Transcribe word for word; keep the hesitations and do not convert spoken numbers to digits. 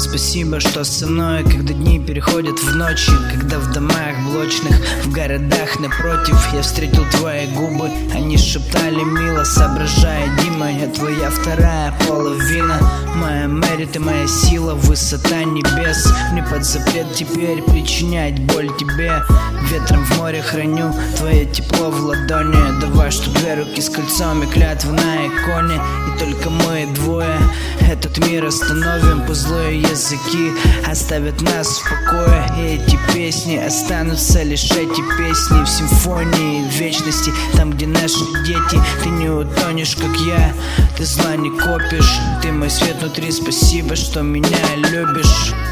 спасибо, что со мной, когда дни переходят в ночи, когда в домах блочных, в городах напротив я встретил твои губы. Они шептали мило, соображая: Дима, я твоя вторая половина. Моя Мэри, ты моя сила, высота небес. Мне под запрет теперь причинять боль тебе. Ветром в море храню твое тепло в ладони. Давай, чтоб две руки с кольцом и клятва на иконе. И только мы двое этот мир остановим. Пусть злые языки оставят нас в покое. И эти песни останутся лишь эти песни в симфонии вечности. Там, где наши дети, ты не утонешь, как я. Ты зла не копишь, ты мой свет внутри. Спасибо, что меня любишь.